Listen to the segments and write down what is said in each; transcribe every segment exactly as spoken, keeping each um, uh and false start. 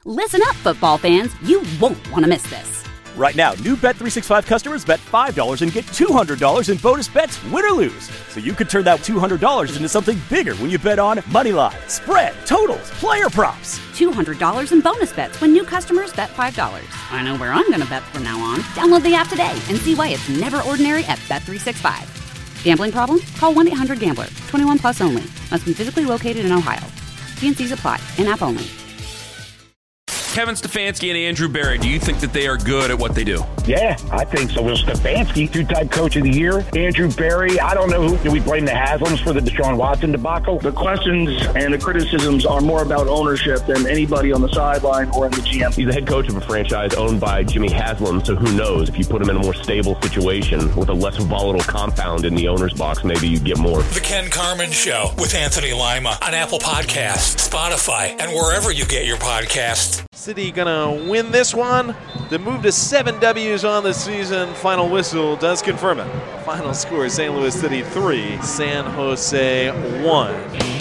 Listen up, football fans. You won't want to miss this. Right now, new Bet three sixty-five customers bet five dollars and get two hundred dollars in bonus bets, win or lose. So you could turn that two hundred dollars into something bigger when you bet on money line, spread, totals, player props. two hundred dollars in bonus bets when new customers bet five dollars. I know where I'm going to bet from now on. Download the app today and see why it's never ordinary at Bet three sixty-five. Gambling problem? Call one eight hundred gambler. twenty-one plus only. Must be physically located in Ohio. T and C's apply. In-app only. Kevin Stefanski and Andrew Berry, do you think that they are good at what they do? Yeah, I think so. Well, Stefanski, two-time coach of the year. Andrew Berry, I don't know who. Do we blame the Haslams for the Deshaun Watson debacle? The questions and the criticisms are more about ownership than anybody on the sideline or in the G M. He's the head coach of a franchise owned by Jimmy Haslam, so who knows? If you put him in a more stable situation with a less volatile compound in the owner's box, maybe you get more. The Ken Carman Show with Anthony Lima on Apple Podcasts, Spotify, and wherever you get your podcasts. City gonna win this one. The move to seven W's on the season. Final whistle does confirm it. Final score: Saint Louis City three, San Jose one.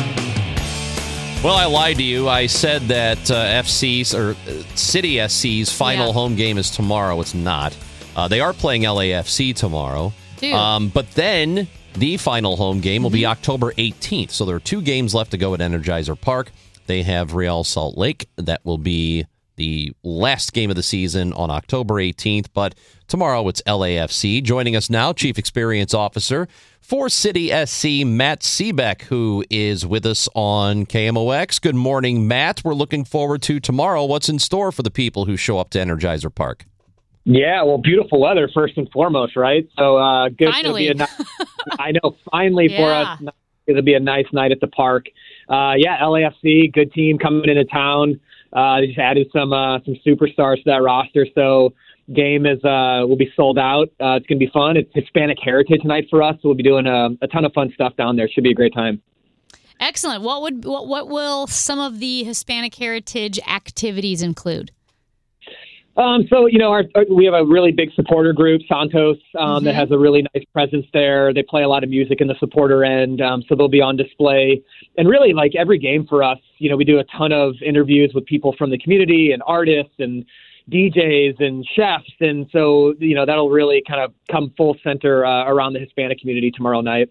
Well, I lied to you. I said that uh, F C's or uh, City S C's final yeah. home game is tomorrow. It's not. Uh, they are playing L A F C tomorrow. Um, but then the final home game will mm-hmm. be October eighteenth. So there are two games left to go at Energizer Park. They have Real Salt Lake. That will be the last game of the season on October eighteenth. But tomorrow it's L A F C. Joining us now, Chief Experience Officer for City S C, Matt Seebeck, who is with us on K M O X. Good morning, Matt. We're looking forward to tomorrow. What's in store for the people who show up to Energizer Park? Yeah, well, beautiful weather first and foremost, right? So uh, good. Finally. It'll be a ni- I know, finally yeah. for us. It'll be a nice night at the park. Uh, yeah, L A F C, good team coming into town. Uh, they just added some uh, some superstars to that roster, so game is uh, will be sold out. Uh, it's going to be fun. It's Hispanic Heritage Night for us, so we'll be doing a, a ton of fun stuff down there. Should be a great time. Excellent. What would what, what will some of the Hispanic Heritage activities include? Um, so, you know, our, our, we have a really big supporter group, Santos, um, mm-hmm. that has a really nice presence there. They play a lot of music in the supporter end, um, so they'll be on display. And really, like every game for us, you know, we do a ton of interviews with people from the community and artists and D Js and chefs. And so, you know, that'll really kind of come full center uh, around the Hispanic community tomorrow night.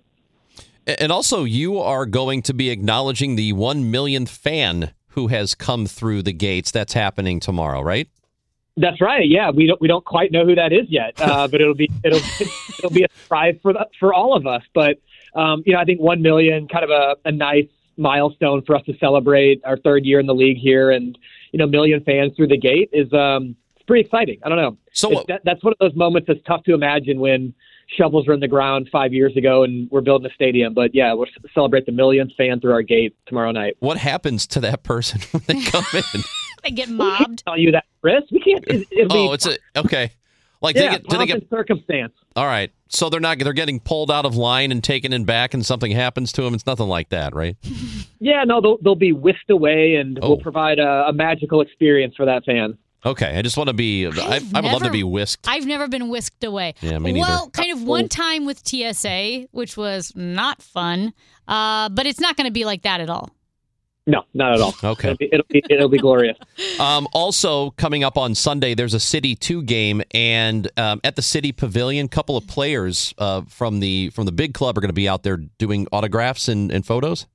And also, you are going to be acknowledging the one millionth fan who has come through the gates. That's happening tomorrow, right? That's right. Yeah, we don't we don't quite know who that is yet, uh, but it'll be it'll it'll be a surprise for the, for all of us. But um, you know, I think one million, kind of a, a nice milestone for us to celebrate our third year in the league here, and you know, million fans through the gate is um, it's pretty exciting. I don't know. So that, that's one of those moments that's tough to imagine when shovels were in the ground five years ago and we're building a stadium. But yeah, we'll celebrate the millionth fan through our gate tomorrow night. What happens to that person when they come in? They get mobbed. We can't tell you that, Chris. We can't. It, it'll oh, be, it's a okay. Like yeah, they get, do they get circumstance? All right, so they're not. They're getting pulled out of line and taken in back, and something happens to them. It's nothing like that, right? Yeah, no, they'll they'll be whisked away, and oh. we'll provide a, a magical experience for that fan. Okay, I just want to be. I, I would never, love to be whisked. I've never been whisked away. Yeah, me neither. Well, kind of one time with T S A, which was not fun, uh, but it's not going to be like that at all. No, not at all. Okay. It'll be, it'll be, it'll be glorious. Um, also, coming up on Sunday, there's a City two game, and um, at the City Pavilion, a couple of players uh, from the from the big club are going to be out there doing autographs and, and photos.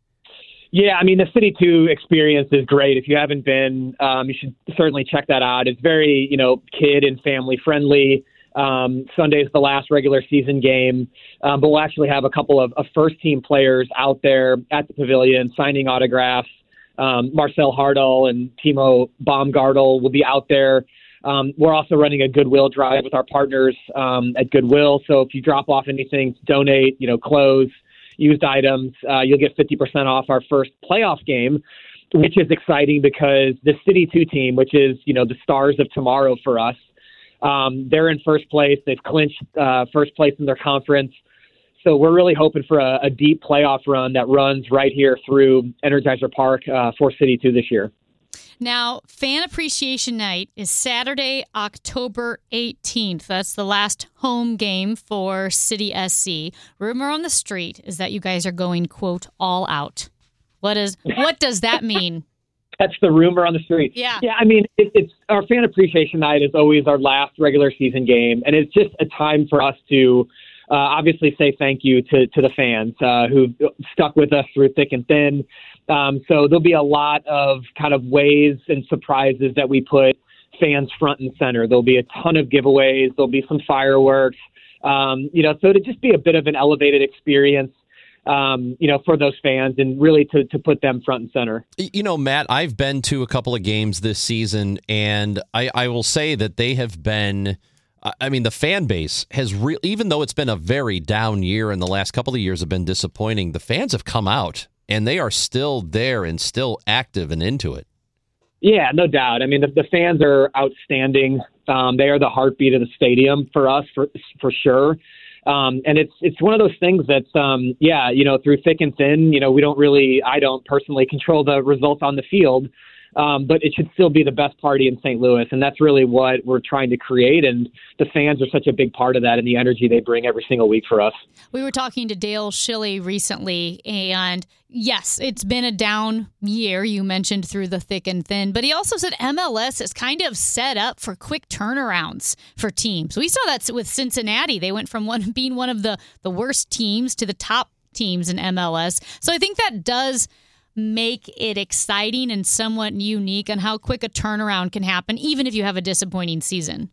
Yeah, I mean, the City two experience is great. If you haven't been, um, you should certainly check that out. It's very, you know, kid and family friendly. Um, Sunday is the last regular season game, um, but we'll actually have a couple of, of first-team players out there at the Pavilion signing autographs. Um, Marcel Hardal and Timo Baumgartel will be out there. Um, we're also running a Goodwill drive with our partners um, at Goodwill. So if you drop off anything, donate, you know, clothes, used items, uh, you'll get fifty percent off our first playoff game, which is exciting because the City two team, which is, you know, the stars of tomorrow for us, Um, they're in first place. They've clinched uh, first place in their conference. So we're really hoping for a, a deep playoff run that runs right here through Energizer Park uh, for City two this year. Now, Fan Appreciation Night is Saturday, October eighteenth. That's the last home game for City S C. Rumor on the street is that you guys are going, quote, all out. What is what does that mean? That's the rumor on the street. Yeah. Yeah, I mean, it, it's our fan appreciation night is always our last regular season game, and it's just a time for us to uh, obviously say thank you to, to the fans uh, who stuck with us through thick and thin. Um, so there'll be a lot of kind of ways and surprises that we put fans front and center. There'll be a ton of giveaways. There'll be some fireworks. Um, you know, so to just be a bit of an elevated experience, um, you know, for those fans and really to, to put them front and center. You know, Matt, I've been to a couple of games this season, and I, I will say that they have been, I mean, the fan base has, re- even though it's been a very down year and the last couple of years have been disappointing, the fans have come out, and they are still there and still active and into it. Yeah, no doubt. I mean, the, the fans are outstanding. Um, they are the heartbeat of the stadium for us, for for sure. Um, and it's it's one of those things that's, um, yeah, you know, through thick and thin, you know, we don't really, I don't personally control the results on the field, um, but it should still be the best party in Saint Louis. And that's really what we're trying to create. And the fans are such a big part of that and the energy they bring every single week for us. We were talking to Dale Schilly recently, and yes, it's been a down year. You mentioned through the thick and thin, but he also said M L S is kind of set up for quick turnarounds for teams. We saw that with Cincinnati. They went from one being one of the, the worst teams to the top teams in M L S. So I think that does make it exciting and somewhat unique on how quick a turnaround can happen, even if you have a disappointing season.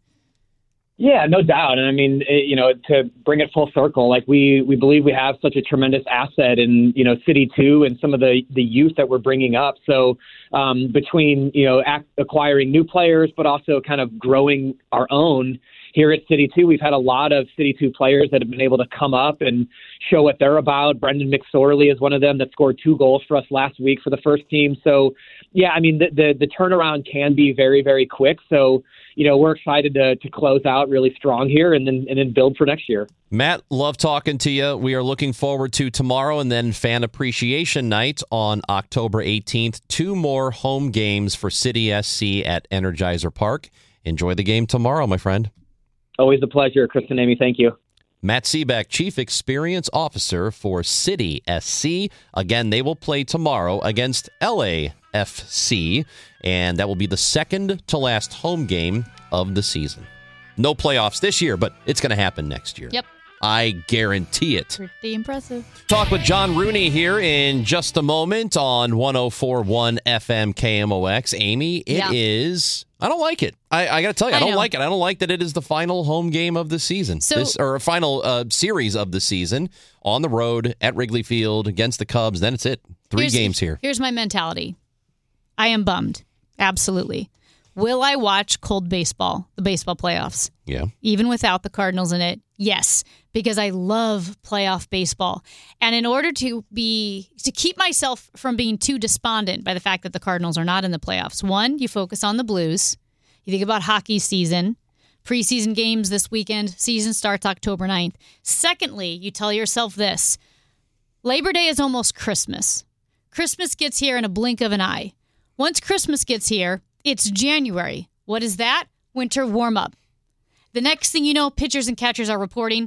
Yeah, no doubt. And I mean, it, you know, to bring it full circle, like we, we believe we have such a tremendous asset in, you know, City two and some of the, the youth that we're bringing up. So um, between, you know, ac- acquiring new players, but also kind of growing our own here at City two, we've had a lot of City two players that have been able to come up and show what they're about. Brendan McSorley is one of them that scored two goals for us last week for the first team. So, yeah, I mean, the, the, the turnaround can be very, very quick. So, you know, we're excited to to close out really strong here and then and then build for next year. Matt, love talking to you. We are looking forward to tomorrow and then Fan Appreciation Night on October eighteenth. Two more home games for City S C at Energizer Park. Enjoy the game tomorrow, my friend. Always a pleasure, Chris and Amy. Thank you. Matt Seaback, Chief Experience Officer for City S C. Again, they will play tomorrow against L A F C, and that will be the second to last home game of the season. No playoffs this year, but it's going to happen next year. Yep. I guarantee it. Pretty impressive. Talk with John Rooney here in just a moment on one oh four point one F M K M O X. Amy, it yeah. is... I don't like it. I, I got to tell you, I, I don't know. like it. I don't like that it is the final home game of the season, So, this, or a final uh, series of the season on the road at Wrigley Field against the Cubs. Then it's it. Three games here. Here's my mentality. I am bummed. Absolutely. Will I watch cold baseball, the baseball playoffs? Yeah. Even without the Cardinals in it? Yes, because I love playoff baseball. And in order to be to keep myself from being too despondent by the fact that the Cardinals are not in the playoffs, one, you focus on the Blues. You think about hockey season, preseason games this weekend, season starts October ninth. Secondly, you tell yourself this. Labor Day is almost Christmas. Christmas gets here in a blink of an eye. Once Christmas gets here, it's January. What is that? Winter warm-up. The next thing you know, pitchers and catchers are reporting,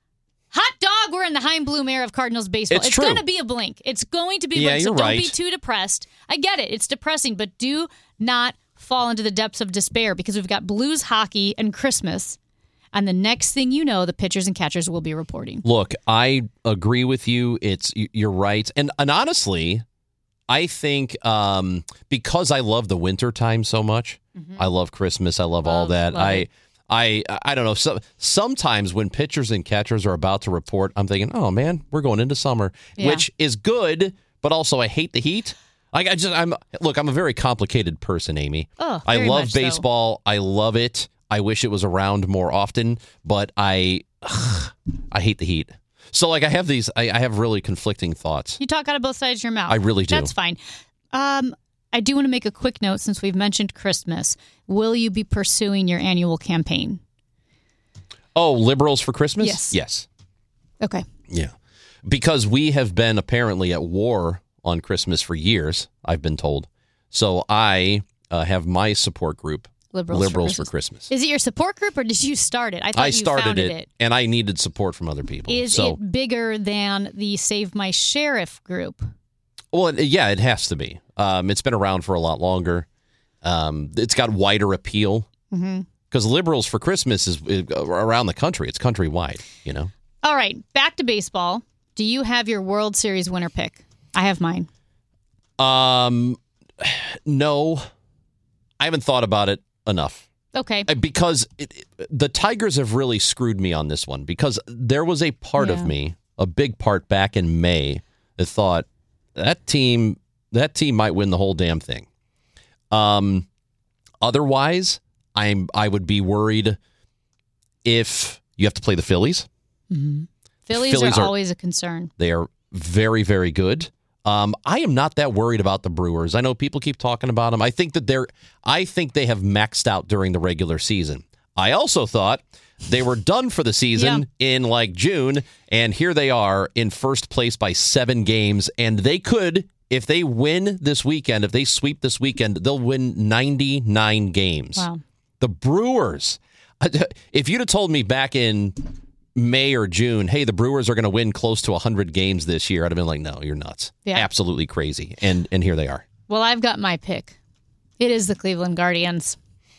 hot dog, we're in the Hein Bloom era of Cardinals baseball. It's It's true. going to be a blink. It's going to be a Yeah, blink. you're So right. don't be too depressed. I get it. It's depressing, but do not fall into the depths of despair because we've got Blues hockey and Christmas. And the next thing you know, the pitchers and catchers will be reporting. Look, I agree with you. It's you're right. And, and honestly, I think um, because I love the winter time so much, mm-hmm. I love Christmas, I love, love all that. love I, it. I, I don't know. So, sometimes when pitchers and catchers are about to report, I'm thinking, oh man, we're going into summer, Yeah. which is good, but also I hate the heat. I, I just, I'm look, I'm a very complicated person, Amy. Oh, I very love much so. baseball. I love it. I wish it was around more often, but I, ugh, I hate the heat. So, like, I have these, I, I have really conflicting thoughts. You talk out of both sides of your mouth. I really do. That's fine. Um, I do want to make a quick note since we've mentioned Christmas. Will you be pursuing your annual campaign? Oh, liberals for Christmas? Yes. Yes. Okay. Yeah. Because we have been apparently at war on Christmas for years, I've been told. So I uh, have my support group, Liberals, Liberals for, for Christmas. Christmas. Is it your support group or did you start it? I thought I you started founded it, it. and I needed support from other people. Is so it bigger than the Save My Sheriff group? Well, yeah, it has to be. Um, it's been around for a lot longer. Um, it's got wider appeal because Mm-hmm. liberals for Christmas is, is around the country. It's countrywide, you know. All right, back to baseball. Do you have your World Series winner pick? I have mine. Um, no, I haven't thought about it enough. Okay. Because it, it, the Tigers have really screwed me on this one because there was a part Yeah. of me, a big part back in May, that thought that team that team might win the whole damn thing. Um, otherwise, I'm I would be worried if you have to play the Phillies. Mm-hmm. Phillies, Phillies are, are- always a concern. They are very, very good. Um, I am not that worried about the Brewers. I know people keep talking about them. I think that they're. I think they have maxed out during the regular season. I also thought they were done for the season in like June, and here they are in first place by seven games, and they could, if they win this weekend, if they sweep this weekend, they'll win ninety-nine games. Wow. The Brewers. If you'd have told me back in May or June, hey, the Brewers are going to win close to one hundred games this year, I'd have been like, no, you're nuts. Yeah. Absolutely crazy. And and here they are. Well, I've got my pick. It is the Cleveland Guardians.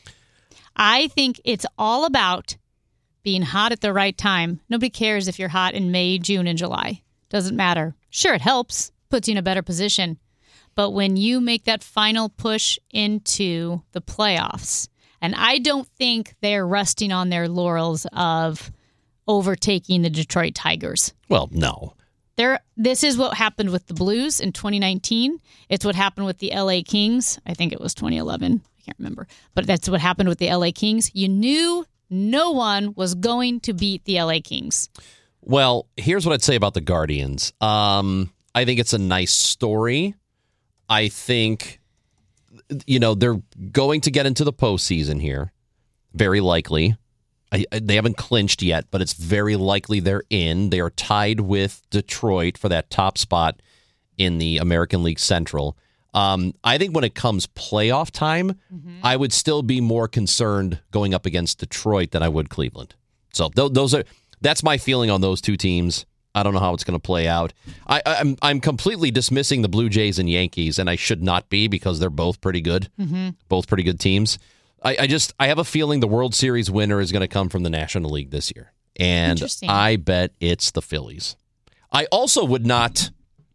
I think it's all about being hot at the right time. Nobody cares if you're hot in May, June, and July. Doesn't matter. Sure, it helps, puts you in a better position. But when you make that final push into the playoffs, and I don't think they're resting on their laurels of overtaking the Detroit Tigers. Well, no. There, this is what happened with the Blues in twenty nineteen. It's what happened with the L A Kings. I think it was twenty eleven. I can't remember. But that's what happened with the L A Kings. You knew no one was going to beat the L A Kings. Well, here's what I'd say about the Guardians. Um, I think it's a nice story. I think, you know, they're going to get into the postseason here. Very likely. I, they haven't clinched yet, but it's very likely they're in. They are tied with Detroit for that top spot in the American League Central. Um, I think when it comes playoff time, mm-hmm. I would still be more concerned going up against Detroit than I would Cleveland. So th- those are that's my feeling on those two teams. I don't know how it's going to play out. I, I'm I'm completely dismissing the Blue Jays and Yankees, and I should not be because they're both pretty good, mm-hmm. both pretty good teams. I, I just I have a feeling the World Series winner is going to come from the National League this year, and I bet it's the Phillies. I also would not,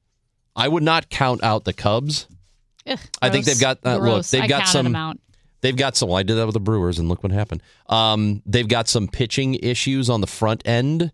I would not count out the Cubs. Ugh, I think they've got uh, look. They've I got some. them out. They've got some. Well, I did that with the Brewers, and look what happened. Um, they've got some pitching issues on the front end,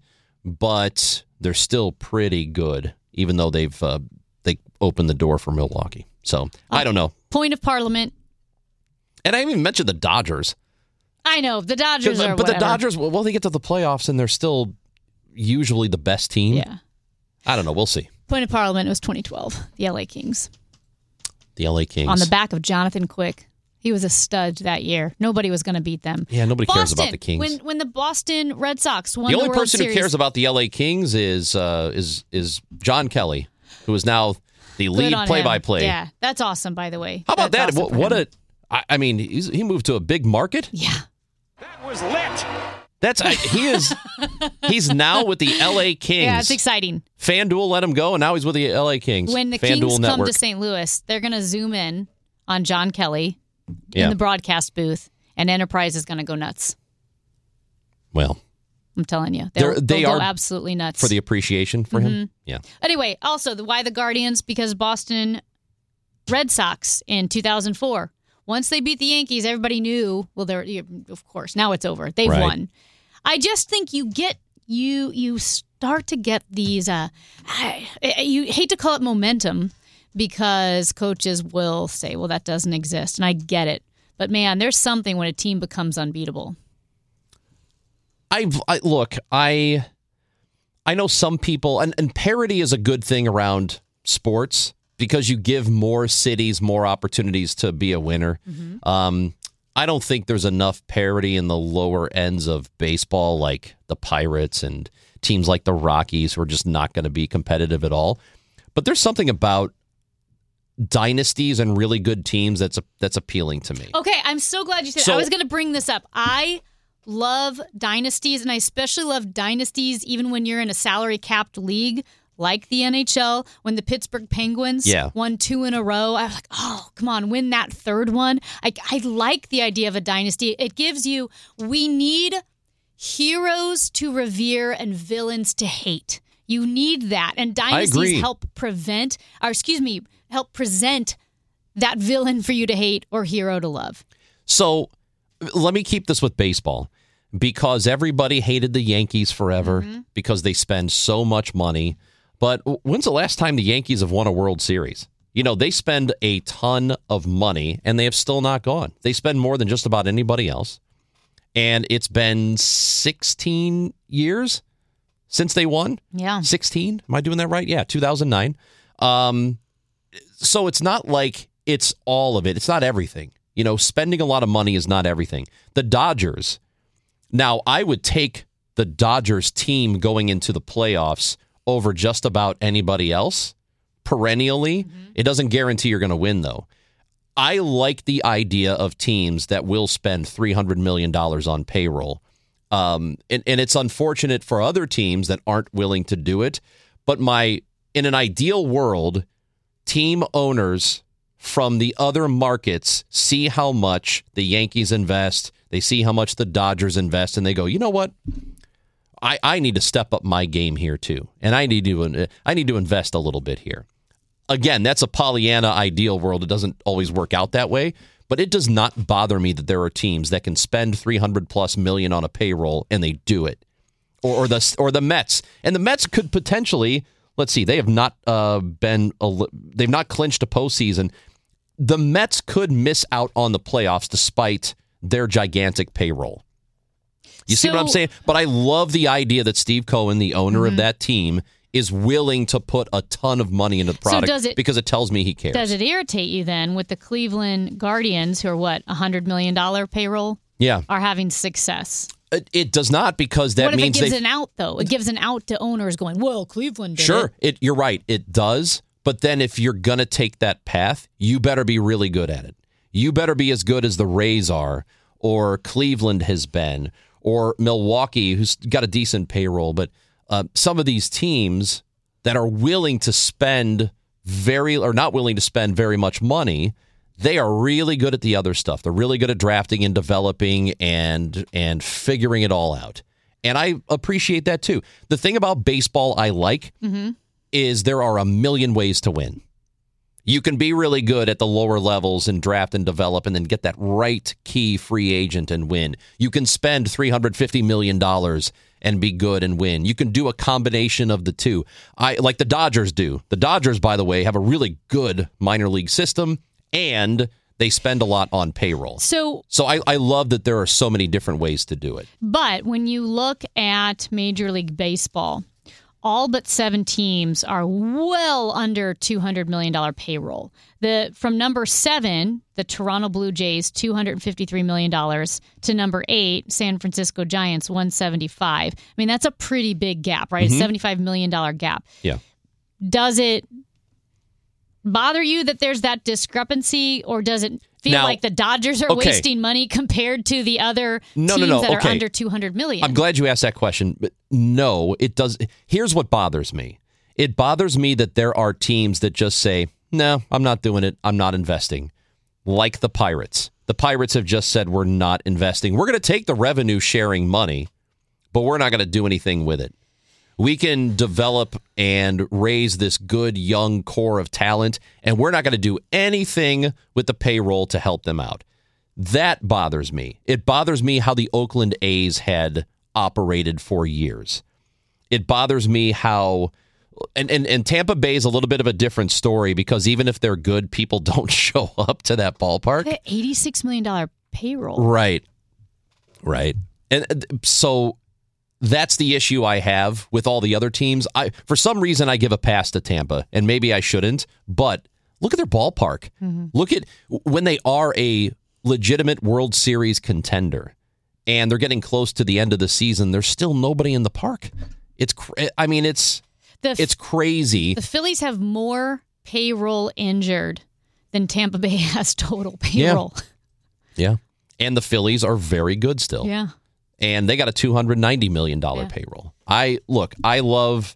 but they're still pretty good, even though they've uh, they opened the door for Milwaukee. So Oh. I don't know. Point of Parliament. And I haven't even mentioned the Dodgers. I know the Dodgers are But whatever. the Dodgers, well, they get to the playoffs, and they're still usually the best team. Yeah. I don't know. We'll see. Point of Parliament was twenty twelve. The L A Kings. The L A Kings. On the back of Jonathan Quick. He was a stud that year. Nobody was going to beat them. Yeah, nobody Boston, cares about the Kings. When when the Boston Red Sox won the the, only World person Series, who cares about the L A Kings is uh, is is John Kelly, who is now the good lead on play-by-play. him. Yeah, that's awesome. By the way, How about That's that? awesome What, for what him. a! I, I mean, he's, he moved to a big market. Yeah, That was lit. That's uh, he is. He's now with the L A Kings. yeah, it's exciting. FanDuel let him go, and now he's with the L A Kings. When the FanDuel Kings come Network. to Saint Louis, they're going to zoom in on John Kelly Yeah. in the broadcast booth, and Enterprise is going to go nuts. Well, I'm telling you, They're- they'll, they they'll are go absolutely nuts for the appreciation for him. Mhm. Yeah. Anyway, also the why the Guardians, because Boston Red Sox in two thousand four. Once they beat the Yankees, everybody knew. Well, they're of course now it's over. They've Right. won. I just think you get you you start to get these. Uh, I, you hate to call it momentum because coaches will say, "Well, that doesn't exist," and I get it. But man, there's something when a team becomes unbeatable. I've I, look, I I know some people, and, and parity is a good thing around sports because you give more cities more opportunities to be a winner. Mm-hmm. Um, I don't think there's enough parity in the lower ends of baseball, like the Pirates and teams like the Rockies, who are just not going to be competitive at all. But there's something about dynasties and really good teams that's that's appealing to me. Okay, I'm so glad you said. So- I was going to bring this up. I love dynasties, and I especially love dynasties even when you're in a salary capped league like the N H L when the Pittsburgh Penguins yeah. won two in a row. I was like, oh, come on, win that third one. I, I like the idea of a dynasty. It gives you, we need heroes to revere and villains to hate. You need that. And dynasties help prevent, or excuse me, help present that villain for you to hate or hero to love. So let me keep this with baseball. Because everybody hated the Yankees forever mm-hmm. because they spend so much money. But when's the last time the Yankees have won a World Series? You know, they spend a ton of money, and they have still not gone. They spend more than just about anybody else. And it's been sixteen years since they won. Yeah. sixteen? Am I doing that right? Yeah, two thousand nine. Um, so it's not like it's all of it. It's not everything. You know, spending a lot of money is not everything. The Dodgers... Now, I would take the Dodgers team going into the playoffs over just about anybody else perennially. Mm-hmm. It doesn't guarantee you're going to win, though. I like the idea of teams that will spend three hundred million dollars on payroll. Um, and, and it's unfortunate for other teams that aren't willing to do it. But my in an ideal world, team owners from the other markets see how much the Yankees invest. They see how much the Dodgers invest, and they go, you know what? I, I need to step up my game here, too. And I need to I need to invest a little bit here. Again, that's a Pollyanna ideal world. It doesn't always work out that way, but it does not bother me that there are teams that can spend three hundred plus million on a payroll, and they do it. Or, or the or the Mets. And the Mets could potentially, let's see, they have not uh, been, a, they've not clinched a postseason. The Mets could miss out on the playoffs despite their gigantic payroll. You see so, what I'm saying? But I love the idea that Steve Cohen, the owner mm-hmm. of that team, is willing to put a ton of money into the product so does it, because it tells me he cares. Does it irritate you then with the Cleveland Guardians, who are what, one hundred million dollars payroll? Yeah. Are having success? It, it does not, because that what means it gives they... an out, though? It gives an out to owners going, well, Cleveland did Sure, it. it, you're right. It does. But then if you're going to take that path, you better be really good at it. You better be as good as the Rays are, or Cleveland has been, or Milwaukee, who's got a decent payroll. But uh, some of these teams that are willing to spend very, or not willing to spend very much money, they are really good at the other stuff. They're really good at drafting and developing and and figuring it all out. And I appreciate that too. The thing about baseball I like mm-hmm. is there are a million ways to win. You can be really good at the lower levels and draft and develop and then get that right key free agent and win. You can spend three hundred fifty million dollars and be good and win. You can do a combination of the two. I like the Dodgers do. The Dodgers, by the way, have a really good minor league system, and they spend a lot on payroll. So, so I, I love that there are so many different ways to do it. But when you look at Major League Baseball, all but seven teams are well under two hundred million dollars payroll. The From number seven, the Toronto Blue Jays, two hundred fifty-three million dollars, to number eight, San Francisco Giants, one hundred seventy-five. I mean, that's a pretty big gap, right? Mm-hmm. A seventy-five million dollars gap. Yeah. Does it bother you that there's that discrepancy, or does it feel now, like the Dodgers are okay. wasting money compared to the other no, teams no, no. that okay. are under two hundred million dollars? I'm glad you asked that question, but no, it does. Here's what bothers me. It bothers me that there are teams that just say, no, I'm not doing it. I'm not investing. Like the Pirates. The Pirates have just said, we're not investing. We're going to take the revenue sharing money, but we're not going to do anything with it. We can develop and raise this good young core of talent, and we're not going to do anything with the payroll to help them out. That bothers me. It bothers me how the Oakland A's had operated for years. It bothers me how, and, and, and Tampa Bay is a little bit of a different story, because even if they're good, people don't show up to that ballpark. They had eighty-six million dollars payroll. Right. Right. And so that's the issue I have with all the other teams. I, for some reason, I give a pass to Tampa, and maybe I shouldn't, but look at their ballpark. Mm-hmm. Look at when they are a legitimate World Series contender, and they're getting close to the end of the season. There's still nobody in the park. It's, I mean, it's the, it's crazy. The Phillies have more payroll injured than Tampa Bay has total payroll. Yeah, yeah. And the Phillies are very good still. Yeah. And they got a two hundred ninety million dollars yeah. payroll. I look, I love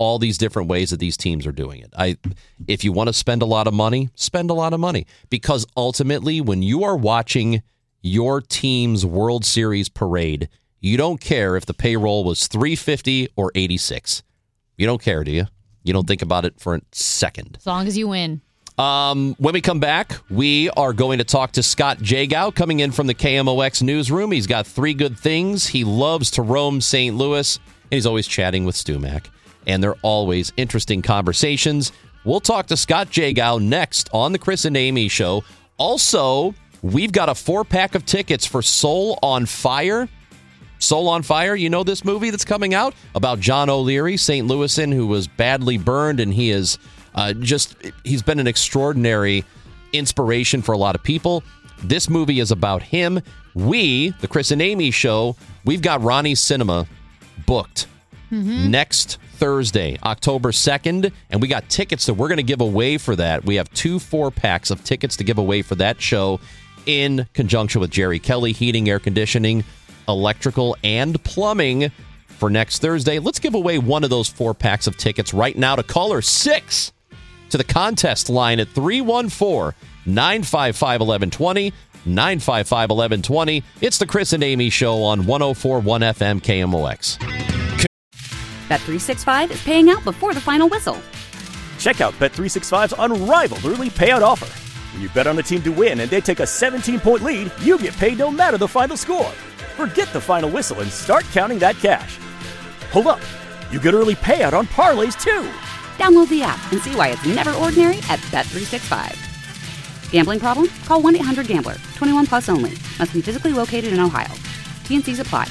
all these different ways that these teams are doing it. I, if you want to spend a lot of money, spend a lot of money. Because ultimately, when you are watching your team's World Series parade, you don't care if the payroll was three hundred fifty dollars or eighty-six dollars. You don't care, do you? You don't think about it for a second. As long as you win. Um, when we come back, we are going to talk to Scott Jagow coming in from the K M O X newsroom. He's got three good things. He loves to roam Saint Louis, and he's always chatting with Stu Mac. And they're always interesting conversations. We'll talk to Scott Jagow next on the Chris and Amy Show. Also, we've got a four-pack of tickets for Soul on Fire. Soul on Fire, you know this movie that's coming out about John O'Leary, Saint Louisan, who was badly burned, and he is uh, just, he's been an extraordinary inspiration for a lot of people. This movie is about him. We, the Chris and Amy Show, we've got Ronnie Cinema booked mm-hmm. next Thursday, October second, and we got tickets that we're going to give away for that. We have two four-packs of tickets to give away for that show in conjunction with Jerry Kelly Heating, Air Conditioning, Electrical, and Plumbing for next Thursday. Let's give away one of those four packs of tickets right now to caller six to the contest line at three one four, nine five five, one one two zero, nine five five, one one two zero. It's the Chris and Amy Show on one oh four point one F M K M O X. Bet three sixty-five is paying out before the final whistle. Check out Bet three sixty-five's unrivaled early payout offer. When you bet on a team to win and they take a seventeen-point lead, you get paid no matter the final score. Forget the final whistle and start counting that cash. Hold up. You get early payout on parlays, too. Download the app and see why it's never ordinary at Bet three sixty-five. Gambling problem? Call one eight hundred gambler. twenty-one plus only. Must be physically located in Ohio. T and Cs apply.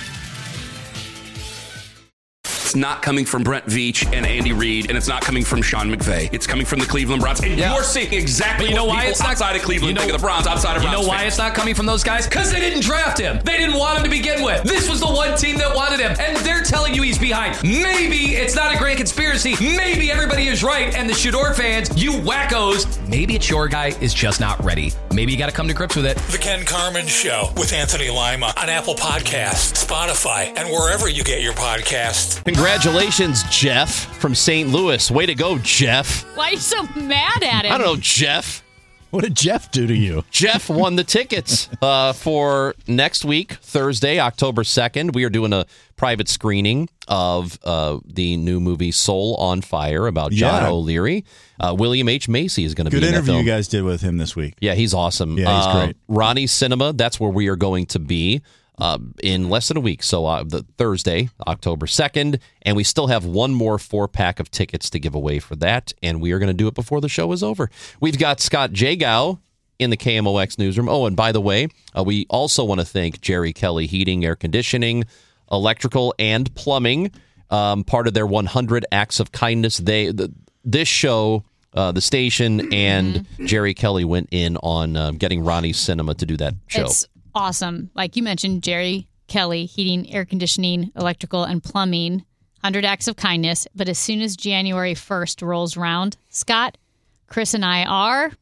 It's not coming from Brent Veach and Andy Reid, and it's not coming from Sean McVay. It's coming from the Cleveland Browns. And yeah. you're seeing exactly you know what why people it's not, outside of Cleveland you know, think of the Browns, outside of You Browns know why fans. it's not coming from those guys? Because they didn't draft him. They didn't want him to begin with. This was the one team that wanted him, and they're telling you he's behind. Maybe it's not a grand conspiracy. Maybe everybody is right, and the Shador fans, you wackos, maybe it's your guy is just not ready. Maybe you got to come to grips with it. The Ken Carman Show with Anthony Lima on Apple Podcasts, Spotify, and wherever you get your podcasts. Congratulations, Jeff from Saint Louis. Way to go, Jeff. Why are you so mad at him? I don't know, Jeff. What did Jeff do to you? Jeff won the tickets uh, for next week, Thursday, October second. We are doing a private screening of uh, the new movie Soul on Fire about John yeah. O'Leary. Uh, William H. Macy is going to be in Good that interview film. you guys did with him this week. Yeah, he's awesome. Yeah, he's uh, great. Ronnie Cinema, that's where we are going to be. Uh, in less than a week, so uh, the Thursday, October second, and we still have one more four-pack of tickets to give away for that, and we are going to do it before the show is over. We've got Scott Jagow in the K M O X newsroom. Oh, and by the way, uh, we also want to thank Jerry Kelly Heating, Air Conditioning, Electrical, and Plumbing, um, part of their one hundred Acts of Kindness. They the, This show, uh, the station, and Jerry Kelly went in on uh, getting Ronnie Cinema to do that show. It's awesome. Like you mentioned, Jerry Kelly, heating, air conditioning, electrical, and plumbing, one hundred Acts of Kindness. But as soon as January first rolls around, Scott, Chris, and I are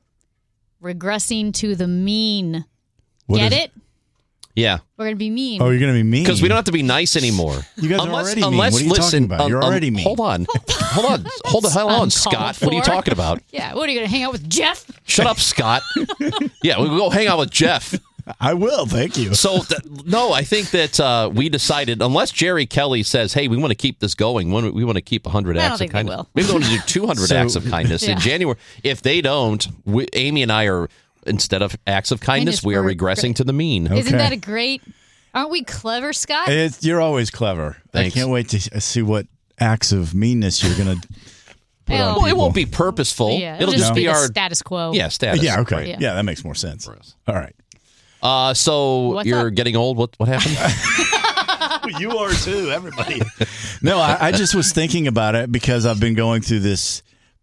regressing to the mean. What Get is- it? Yeah. We're going to be mean. Oh, you're going to be mean? Because we don't have to be nice anymore. You guys unless, are already mean. unless, What are you listen, talking about? You're um, already mean. Hold on. Hold on. Hold the hell on, uncalled Scott. What are you for. talking about? Yeah, what are you going to hang out with Jeff? Shut up, Scott. Yeah, we'll go hang out with Jeff. I will, thank you. So, th- no, I think that uh, we decided, unless Jerry Kelly says, hey, we want to keep this going, we want to, we want to keep one hundred I don't acts of think they kindness. will. Maybe we want to do two hundred So- acts of kindness Yeah. in January. If they don't, we, Amy and I are, instead of acts of kindness, Kindness, we are we're regressing great. to the mean. Okay. Isn't that a great... Aren't we clever, Scott? It's, you're always clever. Thanks. I can't wait to see what acts of meanness you're going to put Well, on Well, it people. won't be purposeful. Yeah, it'll, just be the our status quo. yeah status. Yeah, okay. Yeah. Yeah. that makes more sense. All right. Uh, so What's you're up? getting old. What what happened? You are too, everybody. No, I, I just was thinking about it because I've been going through this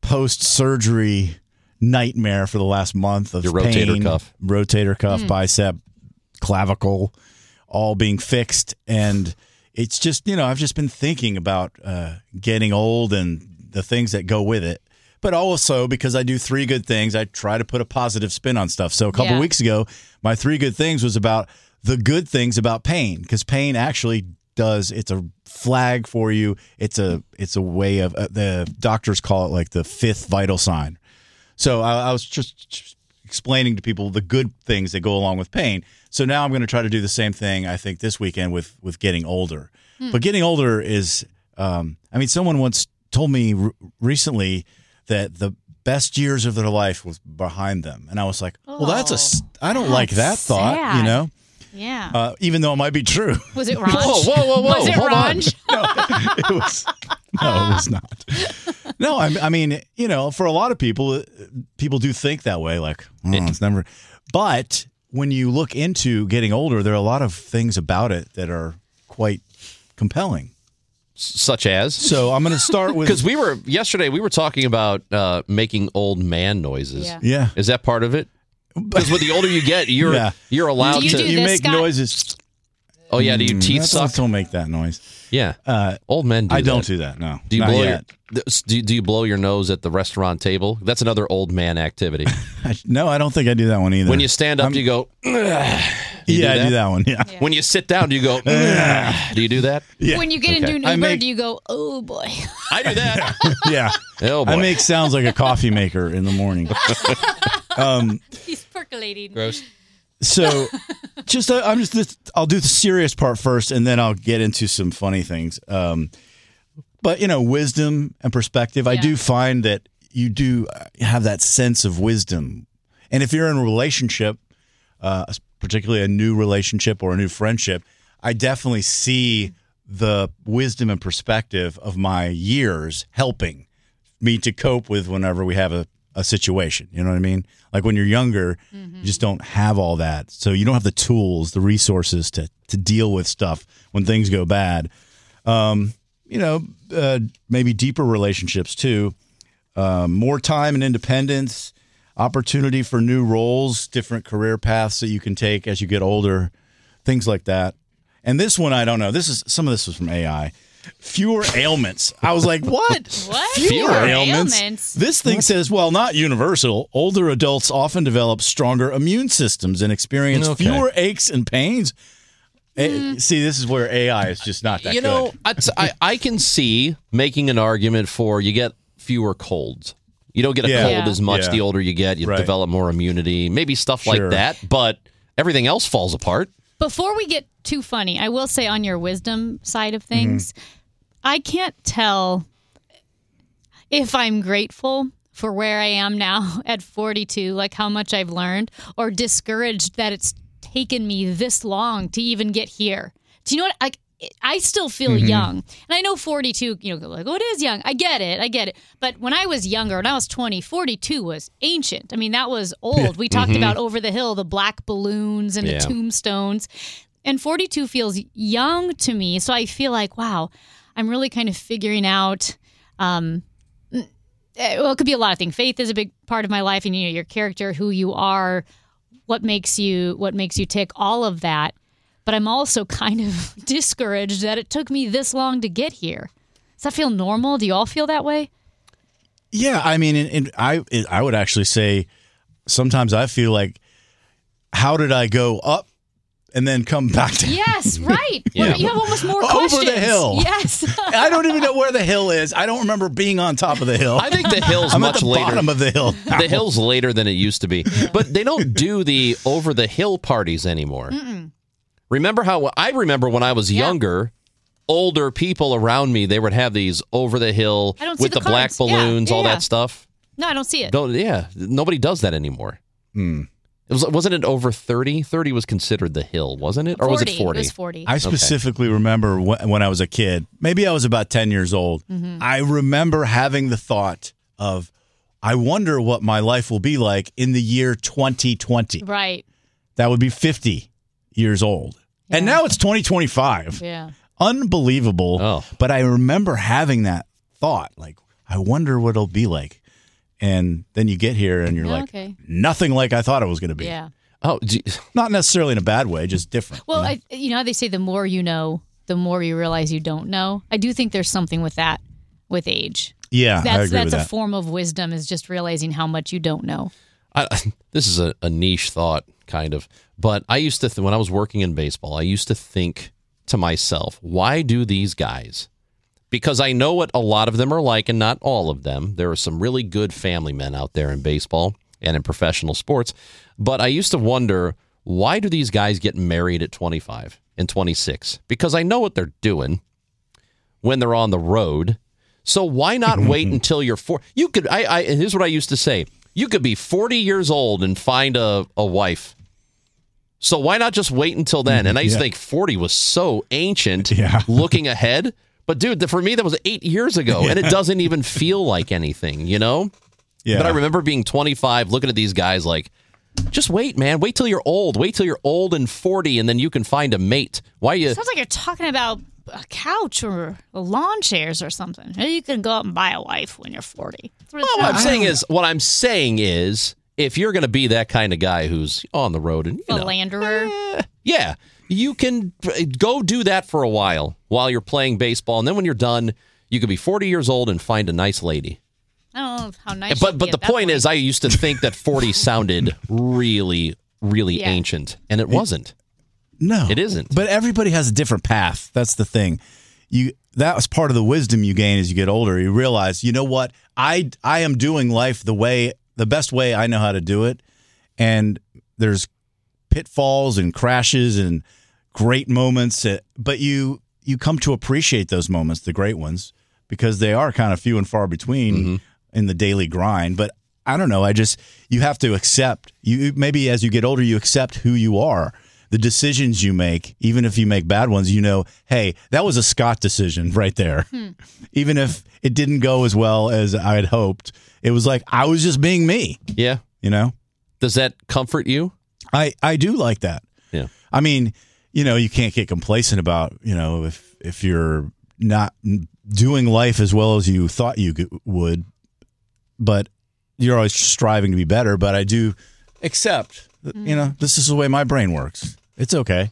post-surgery nightmare for the last month of Your rotator pain, cuff. rotator cuff, bicep, clavicle, all being fixed. And it's just, you know, I've just been thinking about uh, getting old and the things that go with it. But also because I do three good things, I try to put a positive spin on stuff. So a couple Yeah. weeks ago, my three good things was about the good things about pain, because pain actually does. It's a flag for you. It's a it's a way of uh, the doctors call it like the fifth vital sign. So I, I was just, just explaining to people the good things that go along with pain. So now I'm going to try to do the same thing. I think this weekend with with getting older. Hmm. But getting older is, um, I mean, someone once told me r- recently that the best years of their life was behind them, and I was like, well, that's a I don't like that thought, sad. you know. Yeah. Uh, even though it might be true. Was it Ranch? Whoa, whoa, whoa, whoa! Was it Hold Ranch? No, it was. No, it was not. No, I, I mean, you know, for a lot of people, people do think that way. Like, oh, it's never. But when you look into getting older, there are a lot of things about it that are quite compelling. Such as? So I'm going to start with because we were yesterday. We were talking about uh, making old man noises. Yeah. Yeah. Is that part of it? Because with the older you get, you're Yeah. you're allowed Do you to. do you this, make Scott? noises. Oh yeah, do you Mm, teeth that's- suck? Don't make that noise. Yeah, Uh, old men. Do I don't that. do that. No. Do you Not blow yet. your do you, do you blow your nose at the restaurant table? That's another old man activity. No, I don't think I do that one either. When you stand up, I'm- do you go? "Ugh." Do you yeah, do I do that one. Yeah. When you sit down, do you go? "Ugh." Do you do that? Yeah. When you get Okay. into an I Uber, make- do you go, oh boy? I do that. Yeah. Oh boy. I make sounds like a coffee maker in the morning. um, He's percolating. Gross. so, just uh, I'm just this, I'll do the serious part first, and then I'll get into some funny things. Um, but you know, wisdom and perspective. I Yeah. do find that you do have that sense of wisdom, and if you're in a relationship, uh, particularly a new relationship or a new friendship, I definitely see the wisdom and perspective of my years helping me to cope with whenever we have a, a situation. You know what I mean? Like when you're younger, Mm-hmm. you just don't have all that. So you don't have the tools, the resources to, to deal with stuff when things go bad. Um, you know, uh, maybe deeper relationships too. Um, more time and independence, opportunity for new roles, different career paths that you can take as you get older, things like that. And this one, I don't know. This is some of this was from A I. Fewer ailments. I was like, what? What? Fewer, Fewer ailments? ailments? This thing says, well, not universal. Older adults often develop stronger immune systems and experience Okay. fewer aches and pains. Eh, see, this is where A I is just not that You good. know, I, I I can see making an argument for you get fewer colds. You don't get a Yeah. cold Yeah. as much Yeah. the older you get. You Right. develop more immunity, maybe stuff Sure. like that. But everything else falls apart. Before we get too funny, I will say on your wisdom side of things, I can't tell if I'm grateful for where I am now at forty-two, like how much I've learned, or discouraged that it's taken me this long to even get here. Do you know what? Like, I still feel Mm-hmm. young. And I know forty-two, you know, like, oh, it is young. I get it. I get it. But when I was younger, when I was twenty, forty-two was ancient. I mean, that was old. We talked about Over the Hill, the black balloons and Yeah. the tombstones. And forty-two feels young to me. So I feel like, wow, I'm really kind of figuring out. Um, eh, well, it could be a lot of things. Faith is a big part of my life, and you know, your character, who you are, what makes you, what makes you tick, all of that. But I'm also kind of discouraged that it took me this long to get here. Does that feel normal? Do you all feel that way? Yeah, I mean, and, and I I would actually say sometimes I feel like, how did I go up and then come back down? Yes, right. Yeah. Well, you have almost more Over questions. the hill. Yes. I don't even know where the hill is. I don't remember being on top of the hill. I think the hill's I'm much at the later. bottom of the hill. now. The hill's later than it used to be. But they don't do the over the hill parties anymore. Mm-mm. Remember how I remember when I was Yeah. younger, older people around me, they would have these over the hill I don't see with the the, black cards. Yeah, balloons, yeah, all yeah. that stuff. No, I don't see it. Don't, yeah, nobody does that anymore. Hmm. It was, wasn't it over thirty? thirty was considered the hill, wasn't it? Or was it forty? It was forty. I specifically remember wh- when I was a kid, maybe I was about ten years old, Mm-hmm. I remember having the thought of, I wonder what my life will be like in the year twenty twenty. Right. That would be fifty years old. And Yeah. now it's twenty twenty-five. Yeah. Unbelievable. Oh. But I remember having that thought, like, I wonder what it'll be like. And then you get here and you're like, Okay. nothing like I thought it was going to be. Yeah. Oh, do you- Not necessarily in a bad way, just different. Well, you know? I, you know how they say the more you know, the more you realize you don't know. I do think there's something with that, with age. yeah, That's I agree that's with a that. form of wisdom, is just realizing how much you don't know. I, this is a, a niche thought, kind of. But I used to, th- when I was working in baseball, I used to think to myself, why do these guys? Because I know what a lot of them are like, and not all of them. There are some really good family men out there in baseball and in professional sports. But I used to wonder, why do these guys get married at twenty-five and twenty-six? Because I know what they're doing when they're on the road. So why not wait until you're four? You could. I, I. Here's what I used to say. You could be forty years old and find a, a wife. So why not just wait until then? And I used yeah. to think forty was so ancient, yeah. looking ahead. But, dude, for me, that was eight years ago, yeah. and it doesn't even feel like anything, you know? Yeah. But I remember being twenty-five, looking at these guys like, just wait, man. Wait till you're old. Wait till you're old and forty, and then you can find a mate. Why you? Sounds like you're talking about a couch or lawn chairs or something. You can go out and buy a wife when you're forty. Well, what I'm saying is, what I'm saying is, if you're going to be that kind of guy who's on the road and, you know, philanderer, eh, yeah, you can go do that for a while while you're playing baseball, and then when you're done, you could be forty years old and find a nice lady. I don't know how nice. But but the point, point is, I used to think that forty sounded really, really yeah. ancient, and it wasn't. No, it isn't. But everybody has a different path. That's the thing. You that was part of the wisdom you gain as you get older. You realize, you know what? I I am doing life the way the best way I know how to do it, and there's pitfalls and crashes and great moments, but you you come to appreciate those moments, the great ones, because they are kind of few and far between mm-hmm. in the daily grind. But I don't know. I just you have to accept you maybe as you get older, you accept who you are. The decisions you make, even if you make bad ones, you know, hey, that was a Scott decision right there. Hmm. Even if it didn't go as well as I had hoped, it was like I was just being me. Yeah. You know? Does that comfort you? I, I do like that. Yeah. I mean, you know, you can't get complacent about, you know, if, if you're not doing life as well as you thought you would, but you're always striving to be better. But I do accept you know, this is the way my brain works. It's okay.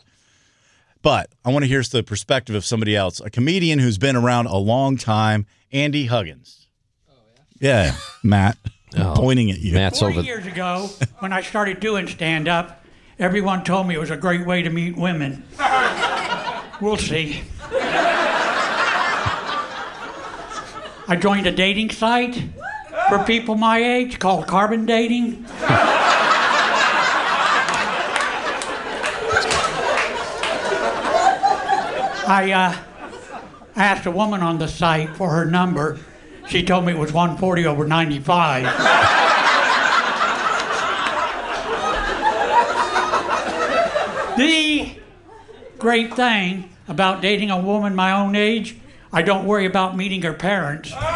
But I want to hear the perspective of somebody else, a comedian who's been around a long time, Andy Huggins. Oh, yeah? Yeah, Matt. Oh, pointing at you. Matt's Forty over. years ago, when I started doing stand-up, everyone told me it was a great way to meet women. We'll see. I joined a dating site for people my age called Carbon Dating. I uh, asked a woman on the site for her number. She told me it was one forty over ninety-five. The great thing about dating a woman my own age, I don't worry about meeting her parents. Well,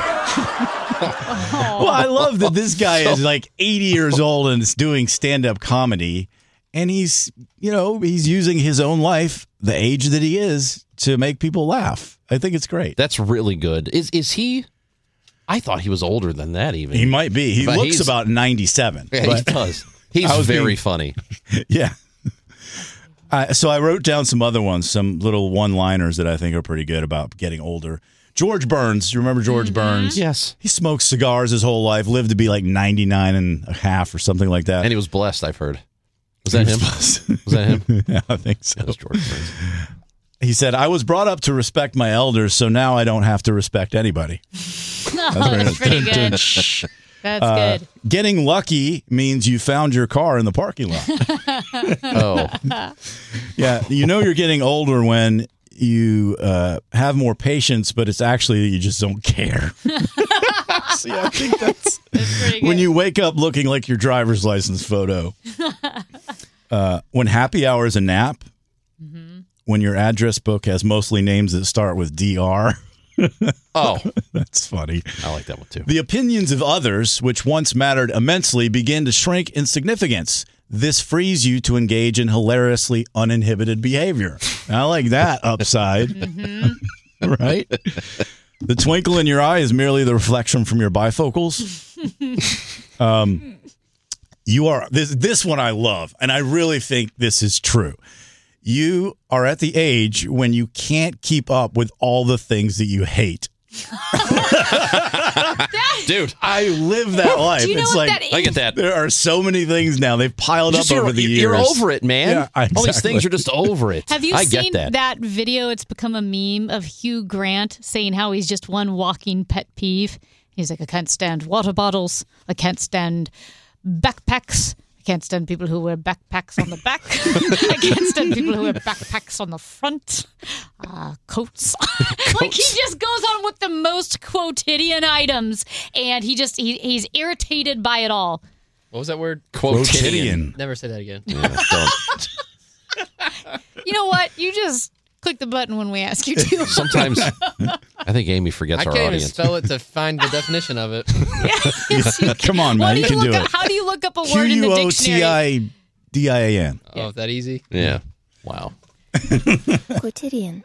I love that this guy is like eighty years old and is doing stand-up comedy, and he's, you know, he's using his own life, the age that he is, to make people laugh. I think it's great. That's really good. Is is he? I thought he was older than that even. He might be. He But looks he's- about ninety-seven. Yeah, he but- does. He's I was very being- funny. Yeah. Uh, so I wrote down some other ones, some little one-liners that I think are pretty good about getting older. George Burns. You remember George Burns? Yes. He smoked cigars his whole life, lived to be like ninety-nine and a half or something like that. And he was blessed, I've heard. Was that He him? was Was that him? Yeah, I think so. That was George Burns. He said, I was brought up to respect my elders, so now I don't have to respect anybody. No, that's pretty good. That's Uh, good. Getting lucky means you found your car in the parking lot. Oh. Yeah, you know you're getting older when you uh, have more patience, but it's actually that you just don't care. See, I think that's when you wake up looking like your driver's license photo. Uh, when happy hour is a nap. Mm-hmm. When your address book has mostly names that start with D R. Oh, that's funny. I like that one too. The opinions of others, which once mattered immensely, begin to shrink in significance. This frees you to engage in hilariously uninhibited behavior. I like that upside. Mm-hmm. Right? The twinkle in your eye is merely the reflection from your bifocals. Um, you are this. This one I love, and I really think this is true. You are at the age when you can't keep up with all the things that you hate. Dude, I live that life. Do you know it's what like that I get that. there are so many things now. They've piled Just up you're, over the you're years. over it, man. Yeah, All these exactly. things are just over it. Have you I seen get that. video? It's become a meme of Hugh Grant saying how he's just one walking pet peeve. He's like, I can't stand water bottles. I can't stand backpacks. I can't stand people who wear backpacks on the back. I can't stand people who wear backpacks on the front. Uh, coats. Like he just goes on with the most quotidian items, and he just he, he's irritated by it all. What was that word? Quotidian. Never say that again. Yeah, don't. You know what? You just click the button when we ask you to. Sometimes I think Amy forgets I our can't even audience. spell it to find the definition of it. Yes, you Come on, What man. do You can look do up, it. How do you look up a Q word in the U O dictionary? T I D I A N. Oh, that easy? Yeah. Wow. Quotidian.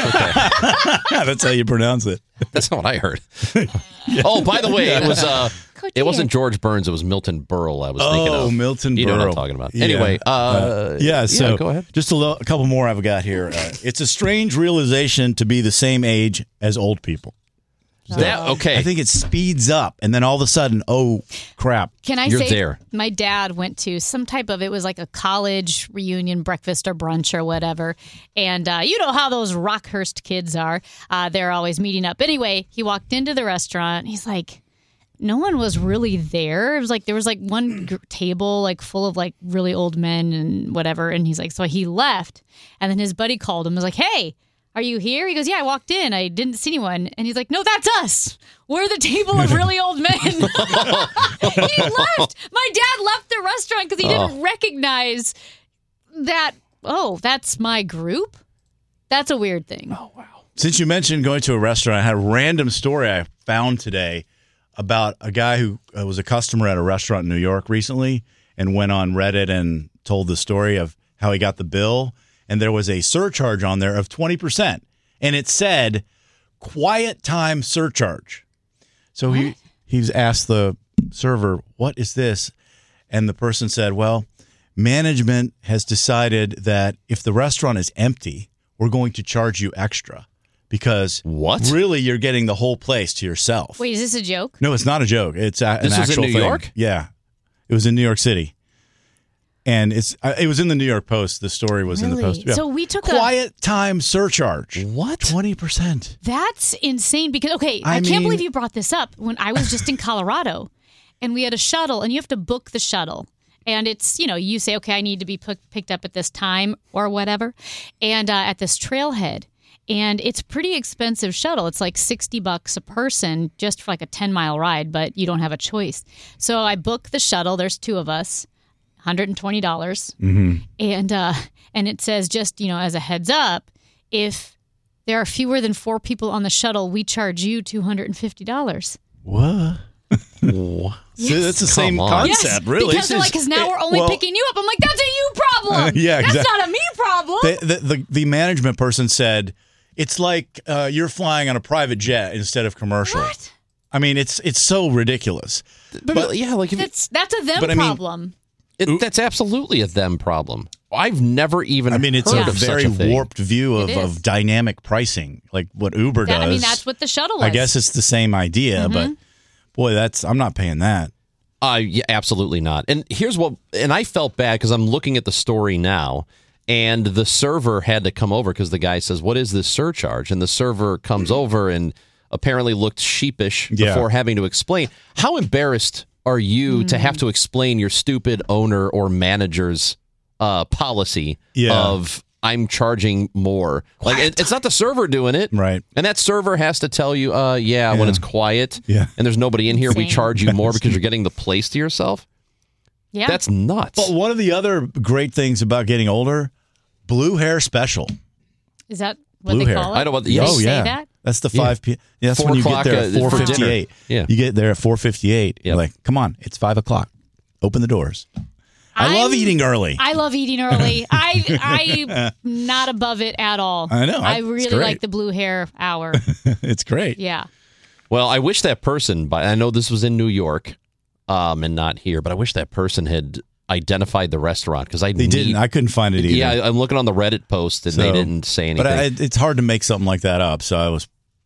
That's how you pronounce it. That's not what I heard. Oh, by the way, it was uh, it wasn't George Burns. It was Milton Berle. I was thinking of. Oh, Milton You Berle. know what I'm talking about. Yeah. Anyway, uh, Uh, yeah. So go ahead. Just a, lo- a couple more I've got here. Uh, it's a strange realization to be the same age as old people. That okay. I think it speeds up, and then all of a sudden, oh crap! Can I You're say there. my dad went to some type of, it was like a college reunion breakfast or brunch or whatever. And uh, you know how those Rockhurst kids are. Uh, they're always meeting up. Anyway, he walked into the restaurant. He's like, no one was really there. It was like there was like one gr- table like full of like really old men and whatever. And he's like, so he left. And then his buddy called him and was like, hey, are you here? He goes, yeah, I walked in. I didn't see anyone. And he's like, no, that's us. We're the table of really old men. He left. My dad left the restaurant because he didn't Oh. recognize that, oh, that's my group? That's a weird thing. Oh, wow. Since you mentioned going to a restaurant, I had a random story I found today about a guy who uh, was a customer at a restaurant in New York recently and went on Reddit and told the story of how he got the bill. And there was a surcharge on there of twenty percent. And it said, quiet time surcharge. So what? he he's asked the server, what is this? And the person said, well, management has decided that if the restaurant is empty, we're going to charge you extra. Because what? Really, you're getting the whole place to yourself. Wait, is this a joke? No, it's not a joke. It's a, This an was in actual New thing. York? Yeah, it was in New York City, and it's uh, it was in the New York Post. The story was in the Really? Post. Yeah. So we took a- quiet time surcharge. What? Twenty percent. That's insane because, okay, I, I can't mean- believe you brought this up. When I was just in Colorado and we had a shuttle and you have to book the shuttle. And it's, you know, you say, okay, I need to be p- picked up at this time or whatever. And uh, at this trailhead. And it's pretty expensive shuttle. It's like sixty bucks a person just for like a ten mile ride, but you don't have a choice. So I book the shuttle. There's two of us, one hundred twenty dollars. Mm-hmm. And uh, and it says just, you know, as a heads up, if there are fewer than four people on the shuttle, we charge you two hundred fifty dollars. What? See, that's the same on. concept, Yes, really. because they're like, because now we're only well- picking you up. I'm like, that's a you problem. Yeah, That's exact- not a me problem. The, the, the, the management person said, it's like uh, you're flying on a private jet instead of commercial. What? I mean, it's it's so ridiculous. But, yeah, like if That's that's a them But I mean- problem. it, that's absolutely a them problem. I've never even. I mean, it's heard a of such very a thing. warped view of, It is. of dynamic pricing, like what Uber That- does. I mean, that's what the shuttle was. I guess it's the same idea, Mhm. but boy, that's I'm not paying that. Uh, yeah, absolutely not. And here's what, and I felt bad because I'm looking at the story now, and the server had to come over because the guy says, "What is this surcharge?" And the server comes over and apparently looked sheepish Yeah. before having to explain. How embarrassed are you to have to explain your stupid owner or manager's uh, policy Yeah. of I'm charging more? Like it, it's not the server doing it, right? And that server has to tell you, uh, yeah, when Yeah. it's quiet, Yeah. and there's nobody in here, we Insane. charge you more because you're getting the place to yourself. Yeah. That's nuts. But one of the other great things about getting older, blue hair special. Is that what Blue they hair. call it? I don't want- They yes. Oh say yeah, that? that's the Yeah. five p. Yeah, that's Four when you get o'clock, there uh, at for four fifty-eight. dinner. Yeah. You get there at four fifty-eight. You're Yep. like, come on, it's five o'clock. Open the doors. I love I'm- eating early. I love eating early. I I'm not above it at all. I know. I It's really great. like the blue hair hour. It's great. Yeah. Well, I wish that person, but I know this was in New York um, and not here, but I wish that person had identified the restaurant because I They need, didn't. I couldn't find it either. Yeah, I'm looking on the Reddit post and they So- didn't say anything. But I, it's hard to make something like that up. So I was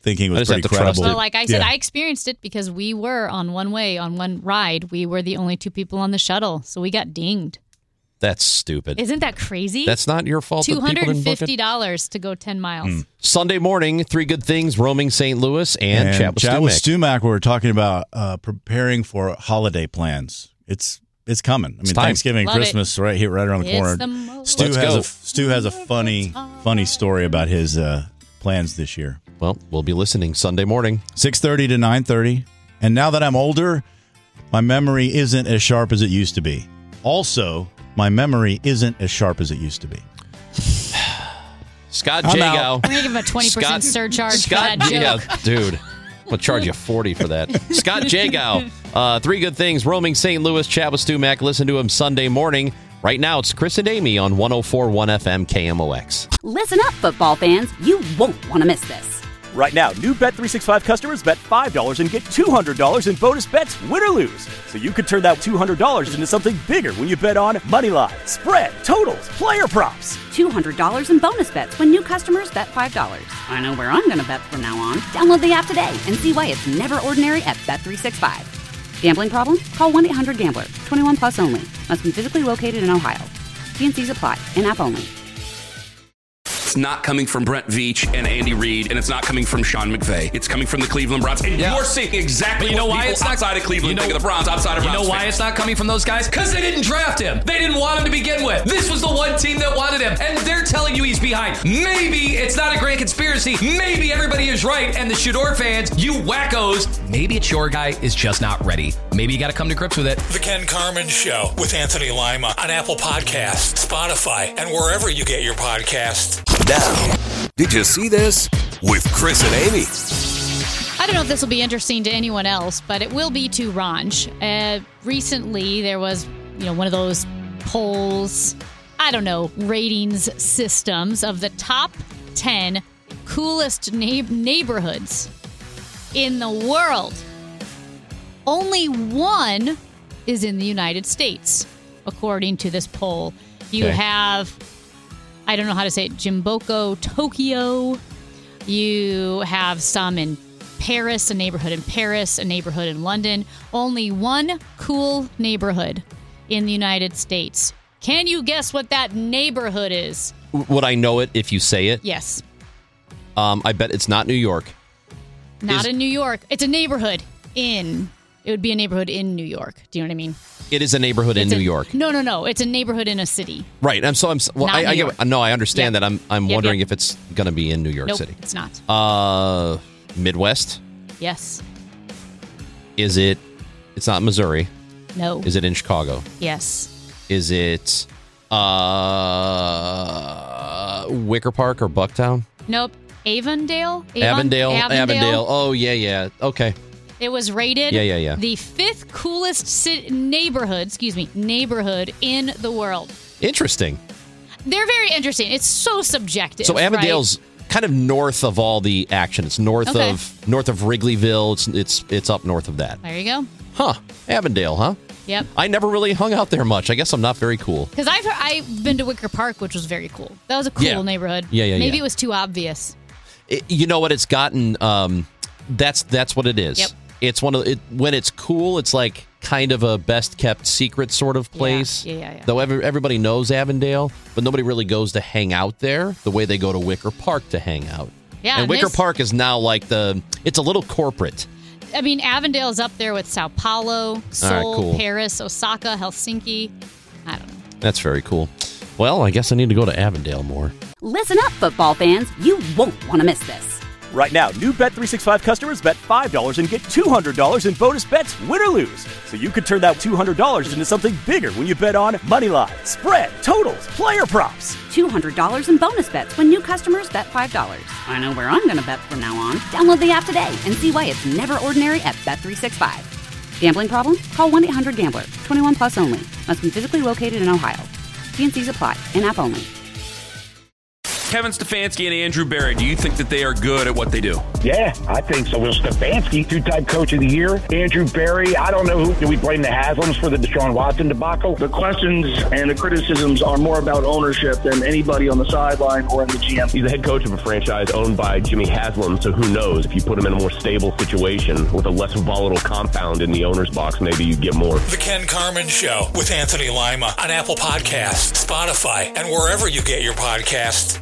thinking it I was just have pretty to trust credible. Well, like I said, Yeah. I experienced it because we were on one way, on one ride. We were the only two people on the shuttle, so we got dinged. That's stupid. Isn't that crazy? That's not your fault. that Two people hundred didn't and book it. fifty dollars to go ten miles. Sunday morning, Three Good Things, roaming Saint Louis, and, And chat with Chat Stu with Mac. Stu Mac, we're talking about uh, preparing for holiday plans. It's it's coming. I mean, It's time. Thanksgiving, Love Christmas, right here, right around the It's corner. the most Stu Let's has go. a Stu has a funny funny story about his uh, plans this year. Well, we'll be listening Sunday morning. six thirty to nine thirty. And now that I'm older, my memory isn't as sharp as it used to be. Also, my memory isn't as sharp as it used to be. Scott I'm Jagow. out. I'm going to give him a twenty percent Scott- surcharge Scott, for that joke. yeah, dude. I'll charge you forty for that. Scott Jagow, uh, Three Good Things, roaming Saint Louis, chat with Stu Mac. Listen to him Sunday morning. Right now, it's Chris and Amy on one oh four point one F M K M O X. Listen up, football fans. You won't want to miss this. Right now, new Bet three sixty-five customers bet five dollars and get two hundred dollars in bonus bets, win or lose. So you could turn that two hundred dollars into something bigger when you bet on Moneyline, spread, totals, player props. two hundred dollars in bonus bets when new customers bet five dollars. I know where I'm going to bet from now on. Download the app today and see why it's never ordinary at Bet three sixty-five. Gambling problem? Call one eight hundred gambler. twenty-one plus only. Must be physically located in Ohio. T and C's apply. In-app only. It's not coming from Brent Veach and Andy Reid, and it's not coming from Sean McVay. It's coming from the Cleveland Browns. And Yeah. you're seeing exactly But you know what why people it's not outside of Cleveland you know, think of the Browns, outside of You Browns know why fans. it's not coming from those guys? Because they didn't draft him. They didn't want him to begin with. This was the one team that wanted him, and they're telling you he's behind. Maybe it's not a grand conspiracy. Maybe everybody is right, and the Shador fans, you wackos, maybe it's your guy is just not ready. Maybe you got to come to grips with it. The Ken Carmen Show with Anthony Lima on Apple Podcasts, Spotify, and wherever you get your podcasts. Now, did you see this? With Chris and Amy. I don't know if this will be interesting to anyone else, but it will be to Ranj. Uh, recently, there was, you know, one of those polls, I don't know, ratings systems of the top ten coolest na- neighborhoods in the world. Only one is in the United States, according to this poll. You Okay. have, I don't know how to say it, Jimboko, Tokyo. You have some in Paris, a neighborhood in Paris, a neighborhood in London. Only one cool neighborhood in the United States. Can you guess what that neighborhood is? Would I know it if you say it? Yes. Um, I bet it's not New York. Not Is- in New York. It's a neighborhood in. It would be a neighborhood in New York. Do you know what I mean? It is a neighborhood in It's a- New York. No, no, no. It's a neighborhood in a city. Right. I'm so I'm well, Not I, New I get York. no, I understand Yep. that. I'm I'm Yep, wondering yep. if it's going to be in New York Nope, City. it's not. Uh Midwest? Yes. Is it it's not Missouri. No. Is it in Chicago? Yes. Is it uh Wicker Park or Bucktown? Nope. Avondale? Avon? Avondale? Avondale. Avondale. Oh yeah, yeah. Okay. It was rated Yeah, yeah, yeah. the fifth coolest ci- neighborhood, excuse me, neighborhood in the world. Interesting. They're very interesting. It's so subjective. So right? Avondale's kind of north of all the action. It's north Okay. of north of Wrigleyville. It's it's it's up north of that. There you go. Huh. Avondale, huh? Yep. I never really hung out there much. I guess I'm not very cool. Because I've I've been to Wicker Park, which was very cool. That was a cool Yeah. neighborhood. Yeah, yeah, Maybe yeah. it was too obvious. It- you know what? It's gotten. Um, that's that's what it is. Yep. It's one of it when it's cool. It's like kind of a best kept secret sort of place. Yeah, yeah, yeah. Though every, everybody knows Avondale, but nobody really goes to hang out there the way they go to Wicker Park to hang out. Yeah, and and Wicker this- Park is now like the. It's a little corporate. I mean, Avondale's up there with Sao Paulo, Seoul, cool. Paris, Osaka, Helsinki. I don't know. That's very cool. Well, I guess I need to go to Avondale more. Listen up, football fans. You won't want to miss this. Right now, new Bet three sixty-five customers bet five dollars and get two hundred dollars in bonus bets, win or lose. So you could turn that two hundred dollars into something bigger when you bet on Moneyline, spread, totals, player props. two hundred dollars in bonus bets when new customers bet five dollars. I know where I'm going to bet from now on. Download the app today and see why it's never ordinary at Bet three sixty-five. Gambling problem? Call one eight hundred gambler. twenty-one plus only. Must be physically located in Ohio. T and C's apply. In-app only. Kevin Stefanski and Andrew Berry, do you think that they are good at what they do? Yeah, I think so. Will Stefanski, two-time coach of the year. Andrew Berry, I don't know who. Do we blame the Haslams for the Deshaun Watson debacle? The questions and the criticisms are more about ownership than anybody on the sideline or in the G M. He's the head coach of a franchise owned by Jimmy Haslam, so who knows? If you put him in a more stable situation with a less volatile compound in the owner's box, maybe you get more. The Ken Carman Show with Anthony Lima on Apple Podcasts, Spotify, and wherever you get your podcasts.